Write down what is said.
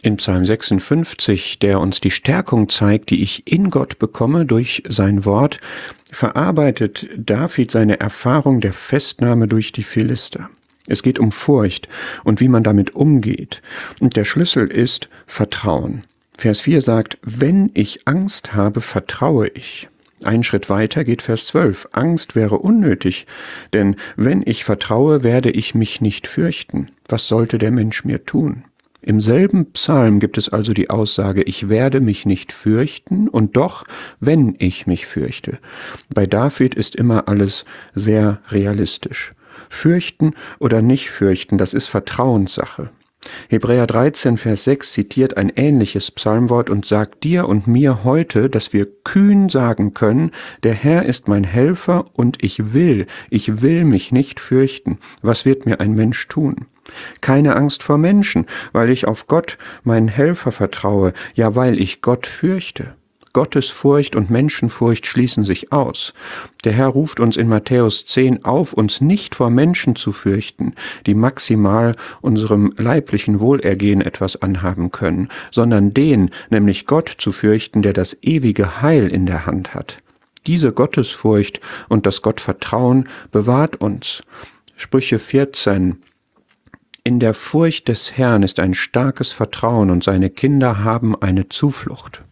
In Psalm 56, der uns die Stärkung zeigt, die ich in Gott bekomme durch sein Wort, verarbeitet David seine Erfahrung der Festnahme durch die Philister. Es geht um Furcht und wie man damit umgeht. Und der Schlüssel ist Vertrauen. Vers 4 sagt, wenn ich Angst habe, vertraue ich. Einen Schritt weiter geht Vers 12. Angst wäre unnötig, denn wenn ich vertraue, werde ich mich nicht fürchten. Was sollte der Mensch mir tun? Im selben Psalm gibt es also die Aussage, ich werde mich nicht fürchten und doch, wenn ich mich fürchte. Bei David ist immer alles sehr realistisch. Fürchten oder nicht fürchten, das ist Vertrauenssache. Hebräer 13, Vers 6 zitiert ein ähnliches Psalmwort und sagt dir und mir heute, dass wir kühn sagen können, der Herr ist mein Helfer und ich will mich nicht fürchten. Was wird mir ein Mensch tun? Keine Angst vor Menschen, weil ich auf Gott, meinen Helfer, vertraue, ja, weil ich Gott fürchte. Gottesfurcht und Menschenfurcht schließen sich aus. Der Herr ruft uns in Matthäus 10 auf, uns nicht vor Menschen zu fürchten, die maximal unserem leiblichen Wohlergehen etwas anhaben können, sondern den, nämlich Gott, zu fürchten, der das ewige Heil in der Hand hat. Diese Gottesfurcht und das Gottvertrauen bewahrt uns. Sprüche 14. In der Furcht des Herrn ist ein starkes Vertrauen und seine Kinder haben eine Zuflucht.